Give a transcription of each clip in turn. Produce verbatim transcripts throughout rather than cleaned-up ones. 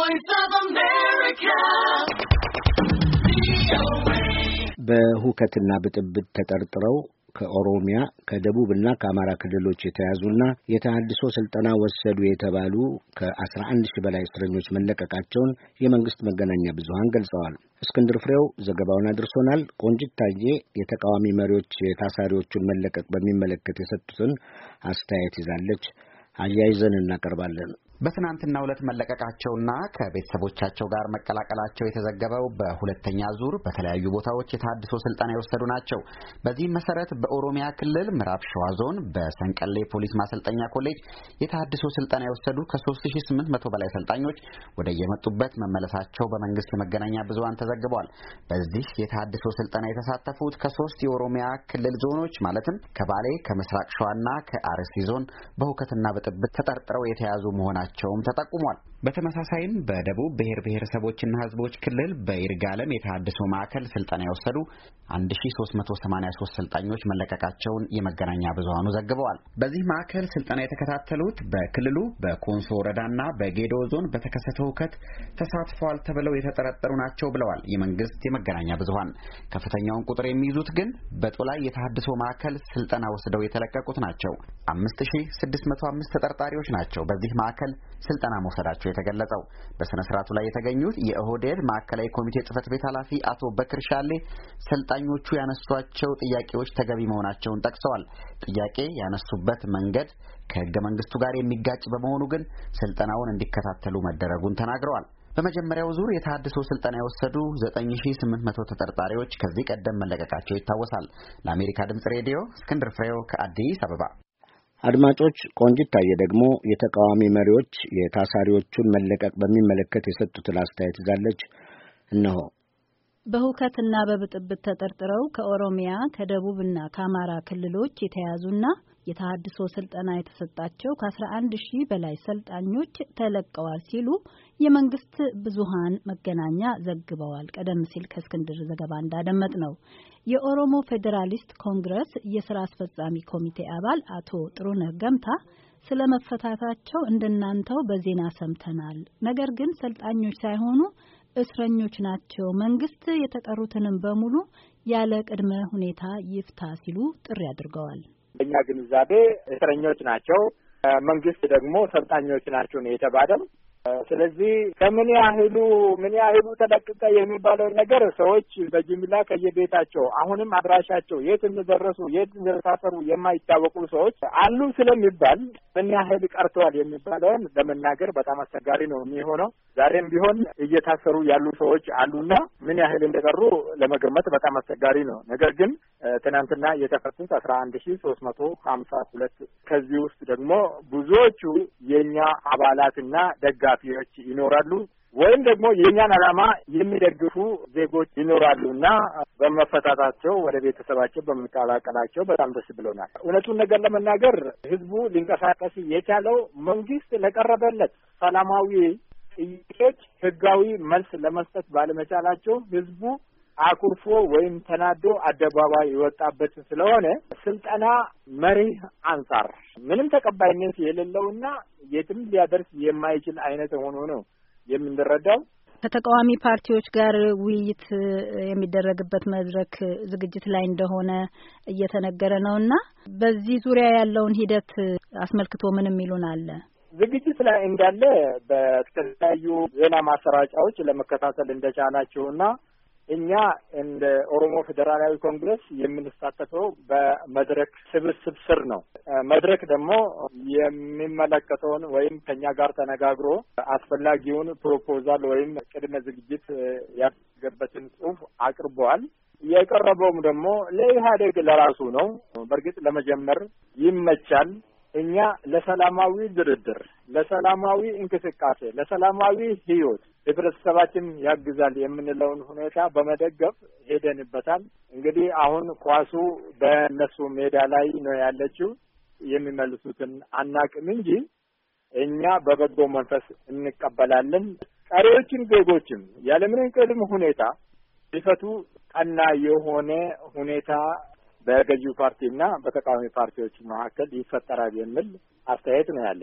Voice of America. በሁከትና ብጥብጥ ተጠርጥረው ከኦሮሚያ ከደቡብና ከአማራ ክልሎች የተያዙና የተሃድሶ ስልጠና ወሰዱ የተባሉ ከአስራ አንድ ሺህ በላይ እስረኞች መለቀቃቸውን የመንግስት መገናኛ ብዙሃን ገልጸዋል። እስክንድር ፍሬው ዘገባውን አድርሶናል። ቆንጂት ታዬ የተቃዋሚ መሪዎች የታሳሪዎቹን መለቀቅ በሚመለከት የሰጡትን አስተያየት ይዛለች። አያይዘን እናቀርባለን። በትናንትናው ዕለት መለቀቃቸውና ከቤተሰቦቻቸው ጋር መቀላቀላቸው የተዘገበው በሁለተኛ ዙር በተለያዩ ቦታዎች የተሃድሶ ስልጠና የወሰዱ ናቸው። በዚህ መሰረት በኦሮሚያ ክልል ምዕራብ ሸዋ ዞን በሰንቀሌ ፖሊስ ማሰልጠኛ ኮሌጅ የተሃድሶ ስልጠና የወሰዱ ከ3ሺህ ስምንት መቶ በላይ ሰልጣኞች ወደ የመጡበት መመለሳቸው በመንግስት የመገናኛ ብዙሃን ተዘግቧል። በዚህ የተሃድሶ ስልጠና የተሳተፉት ከሶስት የኦሮሚያ ክልል ዞኖች ማለትም ከባሌ፣ ከምስራቅ ሸዋና ከአርሲ ዞን በሁከትና በጥብጥ ተጠርጥረው የተያዙ መሆናቸው ቸውም ተጠቁሟል። በተመሳሳይም በደቡብ ብሔር ብሔረሰቦችና ሕዝቦች ክልል በይርጋለም የተሃድሶ ማዕከል ስልጠና የወሰዱ አንድ ሺህ ሶስት መቶ ሰማንያ ሶስት ሰልጣኞች መለቀቃቸውን የመገናኛ ብዙሃኑ ዘግበዋል። በዚህ ማዕከል ስልጠና የተከታተሉት በክልሉ በኮንሶ ወረዳና በጌዶ ዞን በተከሰተው ሁከት ተሳትፈዋል ተብለው የተጠረጠሩ ናቸው ብለዋል የመንግስት የመገናኛ ብዙሃን። ከፍተኛውን ቁጥር የሚይዙት ግን በጦላይ የተሃድሶ ማዕከል ስልጠና ወስደው የተለቀቁት ናቸው። አምስት ሺህ ስድስት መቶ አምስት ተጠርጣሪዎች ናቸው በዚህ ማዕከል ስልጠና መውሰዳቸው የተገለጸው። በስነ ስርዓቱ ላይ የተገኙት የኦህዴድ ማዕከላዊ ኮሚቴ ጽህፈት ቤት ኃላፊ አቶ በክር ሻሌ ሰልጣኞቹ ያነሷቸው ጥያቄዎች ተገቢ መሆናቸውን ጠቅሰዋል። ጥያቄ ያነሱበት መንገድ ከህገ መንግስቱ ጋር የሚጋጭ በመሆኑ ግን ስልጠናውን እንዲከታተሉ መደረጉን ተናግረዋል። በመጀመሪያው ዙር የተሃድሶ ስልጠና የወሰዱ ዘጠኝ ሺህ ስምንት መቶ ተጠርጣሪዎች ከዚህ ቀደም መለቀቃቸው ይታወሳል። ለአሜሪካ ድምጽ ሬዲዮ እስክንድር ፍሬው ከአዲስ አበባ። አድማጮች፣ ቆንጂት ታዬ ደግሞ የተቃዋሚ መሪዎች የታሳሪዎቹን መለቀቅ በሚመለከት የሰጡትን አስተያየት ይዛለች። እነሆ። በሁከትና በብጥብጥ ተጠርጥረው ከኦሮሚያ ከደቡብና ከአማራ ክልሎች የተያዙና የተሃድሶ ስልጠና የተሰጣቸው ከአስራ አንድ ሺህ በላይ ሰልጣኞች ተለቀዋል ሲሉ የመንግስት ብዙሃን መገናኛ ዘግበዋል። ቀደም ሲል ከእስክንድር ዘገባ እንዳደመጥ ነው። የኦሮሞ ፌዴራሊስት ኮንግረስ የስራ አስፈጻሚ ኮሚቴ አባል አቶ ጥሩነህ ገምታ ስለ መፈታታቸው እንደናንተው በዜና ሰምተናል። ነገር ግን ሰልጣኞች ሳይሆኑ እስረኞች ናቸው። መንግስት የተቀሩትንም በሙሉ ያለ ቅድመ ሁኔታ ይፍታ ሲሉ ጥሪ አድርገዋል። እኛ ግንዛቤ እስረኞች ናቸው፣ መንግስት ደግሞ ሰልጣኞች ናቸው ነው የተባለው። ስለዚህ ከምን ያህሉ ምን ያህሉ ተለቀቀ የሚባለው ነገር ሰዎች በጅምላ ከየቤታቸው አሁንም አድራሻቸው የት እንደደረሱ የት እንደታሰሩ የማይታወቁ ሰዎች አሉ ስለሚባል ምን ያህል ቀርተዋል የሚባለውን ለመናገር በጣም አስቸጋሪ ነው የሚሆነው። ዛሬም ቢሆን እየታሰሩ ያሉ ሰዎች አሉና ምን ያህል እንደቀሩ ለመገመት በጣም አስቸጋሪ ነው። ነገር ግን ትናንትና የተፈቱት አስራ አንድ ሺህ ሶስት መቶ ሀምሳ ሁለት ከዚህ ውስጥ ደግሞ ብዙዎቹ የኛ አባላትና ደጋ ዎች ይኖራሉ ወይም ደግሞ የኛን ዓላማ የሚደግፉ ዜጎች ይኖራሉና በመፈታታቸው ወደ ቤተሰባቸው በመቀላቀላቸው በጣም ደስ ብሎናል። እውነቱን ነገር ለመናገር ህዝቡ ሊንቀሳቀስ የቻለው መንግስት ለቀረበለት ሰላማዊ ጥያቄዎች ህጋዊ መልስ ለመስጠት ባለመቻላቸው ህዝቡ አኩርፎ ወይም ተናዶ አደባባይ የወጣበት ስለሆነ ስልጠና መርህ አንጻር ምንም ተቀባይነት የሌለውና የትም ሊያደርስ የማይችል አይነት ሆኖ ነው የምንረዳው። ከተቃዋሚ ፓርቲዎች ጋር ውይይት የሚደረግበት መድረክ ዝግጅት ላይ እንደሆነ እየተነገረ ነውና በዚህ ዙሪያ ያለውን ሂደት አስመልክቶ ምን የሚሉን አለ? ዝግጅት ላይ እንዳለ በተለያዩ ዜና ማሰራጫዎች ለመከታተል እንደቻላችሁና እኛ እንደ ኦሮሞ ፌዴራላዊ ኮንግረስ የምንሳተፈው በመድረክ ስብስብ ስር ነው። መድረክ ደግሞ የሚመለከተውን ወይም ከኛ ጋር ተነጋግሮ አስፈላጊውን ፕሮፖዛል ወይም ቅድመ ዝግጅት ያደረገበትን ጽሑፍ አቅርበዋል። የቀረበውም ደግሞ ለኢህአዴግ ለራሱ ነው። በእርግጥ ለመጀመር ይመቻል። እኛ ለሰላማዊ ድርድር፣ ለሰላማዊ እንቅስቃሴ፣ ለሰላማዊ ህይወት ህብረተሰባችን ያግዛል የምንለውን ሁኔታ በመደገፍ ሄደንበታል። እንግዲህ አሁን ኳሱ በእነሱ ሜዳ ላይ ነው ያለችው። የሚመልሱትን አናቅም እንጂ እኛ በበጎ መንፈስ እንቀበላለን። ቀሪዎችን ዜጎችም ያለምንም ቅድመ ሁኔታ ሊፈቱ ቀና የሆነ ሁኔታ በገዢው ፓርቲና በተቃዋሚ ፓርቲዎች መካከል ይፈጠራል የሚል አስተያየት ነው ያለኝ።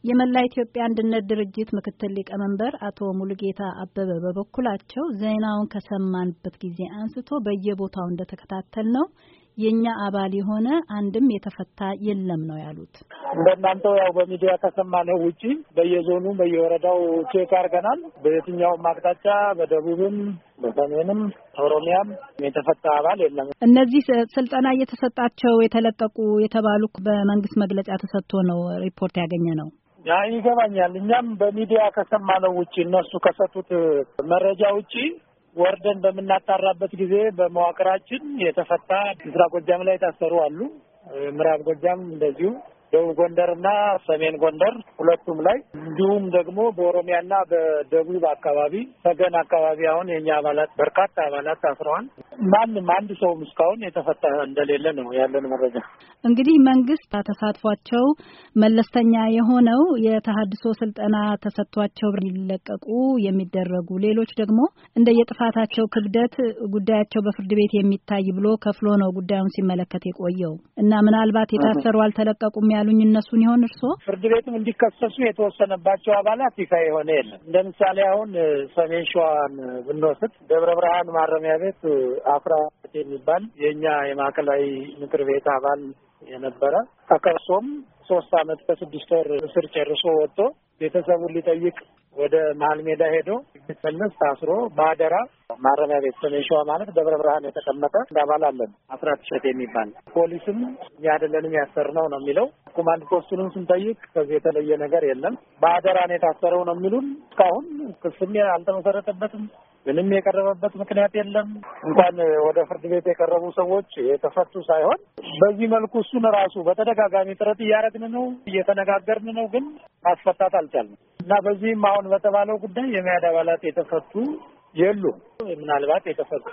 የመላ ኢትዮጵያ አንድነት ድርጅት ምክትል ሊቀመንበር አቶ ሙሉጌታ አበበ በበኩላቸው ዜናውን ከሰማንበት ጊዜ አንስቶ በየቦታው እንደተከታተል ነው የኛ አባል የሆነ አንድም የተፈታ የለም ነው ያሉት። እንደናንተው ያው በሚዲያ ከሰማነው ውጪ በየዞኑ በየወረዳው ቼክ አድርገናል። በየትኛውም አቅጣጫ በደቡብም በሰሜንም ኦሮሚያም የተፈታ አባል የለም። እነዚህ ስልጠና እየተሰጣቸው የተለቀቁ የተባሉ በመንግስት መግለጫ ተሰጥቶ ነው ሪፖርት ያገኘ ነው። ያ ይገባኛል። እኛም በሚዲያ ከሰማነው ውጪ እነሱ ከሰጡት መረጃ ውጪ ወርደን በመናጣራበት ጊዜ በመዋቅራችን የተፈታ ምስራቅ ጎጃም ላይ ታሰሩ አሉ። ምዕራብ ጎጃም እንደዚሁ ደቡብ ጎንደርና ሰሜን ጎንደር ሁለቱም ላይ እንዲሁም ደግሞ በኦሮሚያና በደቡብ አካባቢ ሰገን አካባቢ አሁን የኛ አባላት በርካታ አባላት ታስረዋል። ማንም አንድ ሰው እስካሁን የተፈታ እንደሌለ ነው ያለን መረጃ። እንግዲህ መንግስት ተሳትፏቸው መለስተኛ የሆነው የተሃድሶ ስልጠና ተሰጥቷቸው ሊለቀቁ የሚደረጉ ሌሎች ደግሞ እንደ የጥፋታቸው ክብደት ጉዳያቸው በፍርድ ቤት የሚታይ ብሎ ከፍሎ ነው ጉዳዩን ሲመለከት የቆየው እና ምናልባት የታሰሩ አልተለቀቁም ያሉኝ እነሱን ይሆን እርስዎ? ፍርድ ቤትም እንዲከሰሱ የተወሰነባቸው አባላት ይፋ የሆነ የለም። እንደምሳሌ አሁን ሰሜን ሸዋን ብንወስድ ደብረ ብርሃን ማረሚያ ቤት አፍራ የሚባል የኛ የማዕከላዊ ምክር ቤት አባል የነበረ ተከሶም ሶስት አመት ከስድስት ወር እስር ጨርሶ ወጥቶ ቤተሰቡን ሊጠይቅ ወደ መሀል ሜዳ ሄዶ ሲመለስ ታስሮ በአደራ ማረሚያ ቤት ሰሜን ሸዋ ማለት ደብረ ብርሃን የተቀመጠ አባል አለን አስራት ሸት የሚባል ፖሊስም እኛ አይደለንም ያሰርነው ነው የሚለው። ኮማንድ ፖስቱንም ስንጠይቅ ከዚህ የተለየ ነገር የለም በአደራ ነው የታሰረው ነው የሚሉን። እስካሁን ክስም አልተመሰረተበትም። ምንም የቀረበበት ምክንያት የለም። እንኳን ወደ ፍርድ ቤት የቀረቡ ሰዎች የተፈቱ ሳይሆን በዚህ መልኩ እሱን ራሱ በተደጋጋሚ ጥረት እያደረግን ነው፣ እየተነጋገርን ነው፣ ግን ማስፈታት አልቻልንም እና በዚህም አሁን በተባለው ጉዳይ የሚያድ አባላት የተፈቱ የሉም። ምናልባት የተፈቱ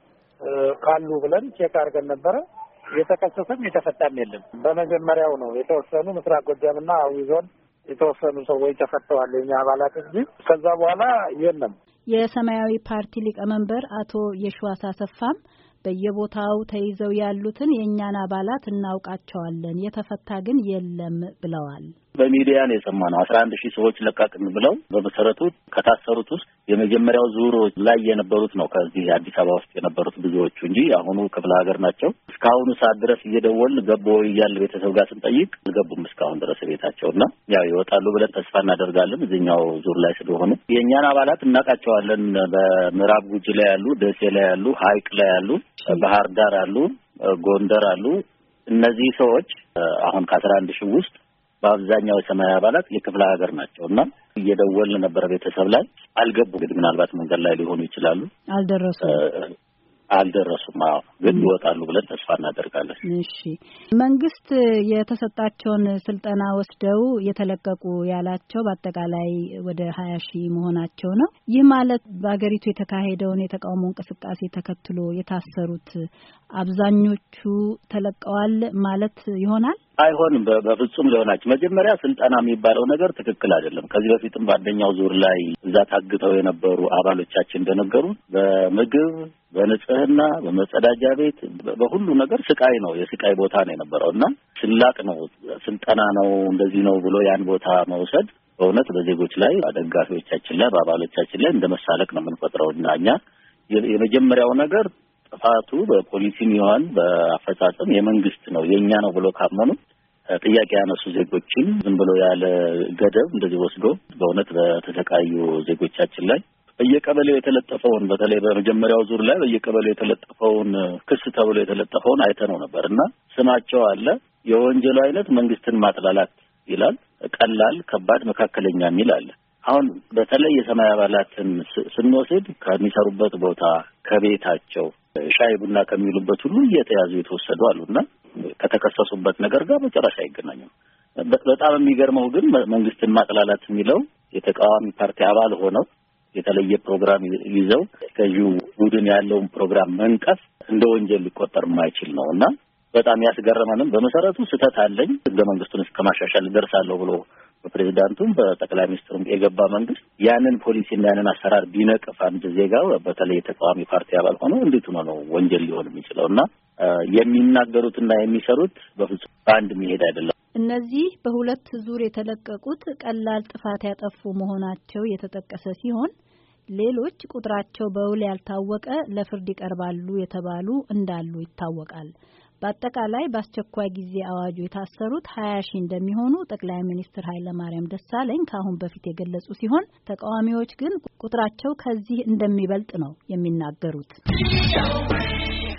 ካሉ ብለን ቼክ አድርገን ነበረ። የተከሰሰም የተፈታም የለም። በመጀመሪያው ነው የተወሰኑ ምስራቅ ጎጃምና አዊ ዞን የተወሰኑ ሰዎች ተፈተዋል የኛ አባላት እንጂ ከዛ በኋላ የለም። የሰማያዊ ፓርቲ ሊቀመንበር አቶ የሽዋስ አሰፋም በየቦታው ተይዘው ያሉትን የኛን አባላት እናውቃቸዋለን የተፈታ ግን የለም ብለዋል። በሚዲያ ነው የሰማነው አስራ አንድ ሺህ ሰዎች ለቃቅን ብለው በመሰረቱ ከታሰሩት ውስጥ የመጀመሪያው ዙር ላይ የነበሩት ነው ከዚህ አዲስ አበባ ውስጥ የነበሩት ብዙዎቹ እንጂ አሁኑ ክፍለ ሀገር ናቸው። እስካሁኑ ሰዓት ድረስ እየደወልን ገቦ እያለ ቤተሰብ ጋር ስንጠይቅ አልገቡም እስካሁን ድረስ ቤታቸውና ያው ይወጣሉ ብለን ተስፋ እናደርጋለን። እዚህኛው ዙር ላይ ስለሆኑ የኛን አባላት እናውቃቸዋለን። በምዕራብ ጉጂ ላይ ያሉ፣ ደሴ ላይ ያሉ፣ ሀይቅ ላይ ያሉ፣ ባህር ዳር አሉ፣ ጎንደር አሉ። እነዚህ ሰዎች አሁን ከአስራ አንድ ሺህ ውስጥ በአብዛኛው የሰማያዊ አባላት የክፍለ ሀገር ናቸውና እየደወልን ነበር ቤተሰብ ላይ አልገቡ። እንግዲህ ምናልባት መንገድ ላይ ሊሆኑ ይችላሉ። አልደረሱም አልደረሱም አዎ ግን ይወጣሉ ብለን ተስፋ እናደርጋለን። እሺ መንግስት የተሰጣቸውን ስልጠና ወስደው የተለቀቁ ያላቸው በአጠቃላይ ወደ ሀያ ሺህ መሆናቸው ነው። ይህ ማለት በአገሪቱ የተካሄደውን የተቃውሞ እንቅስቃሴ ተከትሎ የታሰሩት አብዛኞቹ ተለቀዋል ማለት ይሆናል? አይሆንም። በፍጹም ሊሆናቸው መጀመሪያ ስልጠና የሚባለው ነገር ትክክል አይደለም። ከዚህ በፊትም በአንደኛው ዙር ላይ እዛ ታግተው የነበሩ አባሎቻችን እንደነገሩ በምግብ በንጽህና በመጸዳጃ ቤት በሁሉ ነገር ስቃይ ነው፣ የስቃይ ቦታ ነው የነበረው እና ስላቅ ነው ስልጠና ነው እንደዚህ ነው ብሎ ያን ቦታ መውሰድ በእውነት በዜጎች ላይ በደጋፊዎቻችን ላይ በአባሎቻችን ላይ እንደመሳለቅ ነው የምንቆጥረው እና እኛ የመጀመሪያው ነገር ጥፋቱ በፖሊሲም ይሁን በአፈጻጸም የመንግስት ነው የኛ ነው ብሎ ካመኑ ጥያቄ ያነሱ ዜጎችን ዝም ብሎ ያለ ገደብ እንደዚህ ወስዶ በእውነት በተሰቃዩ ዜጎቻችን ላይ በየቀበሌው የተለጠፈውን በተለይ በመጀመሪያው ዙር ላይ በየቀበሌው የተለጠፈውን ክስ ተብሎ የተለጠፈውን አይተነው ነበርና ስማቸው አለ። የወንጀሉ አይነት መንግስትን ማጥላላት ይላል፣ ቀላል፣ ከባድ፣ መካከለኛ የሚል አለ። አሁን በተለይ የሰማያዊ አባላትን ስንወስድ ከሚሰሩበት ቦታ ከቤታቸው ሻይ ቡና ከሚሉበት ሁሉ እየተያዙ የተወሰዱ አሉና ከተከሰሱበት ነገር ጋር በጭራሽ አይገናኙም። በጣም የሚገርመው ግን መንግስትን ማጥላላት የሚለው የተቃዋሚ ፓርቲ አባል ሆነው የተለየ ፕሮግራም ይዘው ከዚሁ ቡድን ያለውን ፕሮግራም መንቀፍ እንደ ወንጀል ሊቆጠር የማይችል ነውና በጣም ያስገረመንም በመሰረቱ ስህተት አለኝ ህገ መንግስቱን እስከማሻሻል ደርሳለሁ ብሎ በፕሬዝዳንቱም በጠቅላይ ሚኒስትሩም የገባ መንግስት ያንን ፖሊሲና ያንን አሰራር ቢነቅፍ አንድ ዜጋው በተለይ የተቃዋሚ ፓርቲ አባል ሆኖ እንዴት ነው ወንጀል ሊሆን የሚችለውና የሚናገሩትና የሚሰሩት በፍጹም በአንድ መሄድ አይደለም። እነዚህ በሁለት ዙር የተለቀቁት ቀላል ጥፋት ያጠፉ መሆናቸው የተጠቀሰ ሲሆን ሌሎች ቁጥራቸው በውል ያልታወቀ ለፍርድ ይቀርባሉ የተባሉ እንዳሉ ይታወቃል። በአጠቃላይ በአስቸኳይ ጊዜ አዋጁ የታሰሩት ሀያ ሺህ እንደሚሆኑ ጠቅላይ ሚኒስትር ኃይለማርያም ደሳለኝ ከአሁን በፊት የገለጹ ሲሆን ተቃዋሚዎች ግን ቁጥራቸው ከዚህ እንደሚበልጥ ነው የሚናገሩት።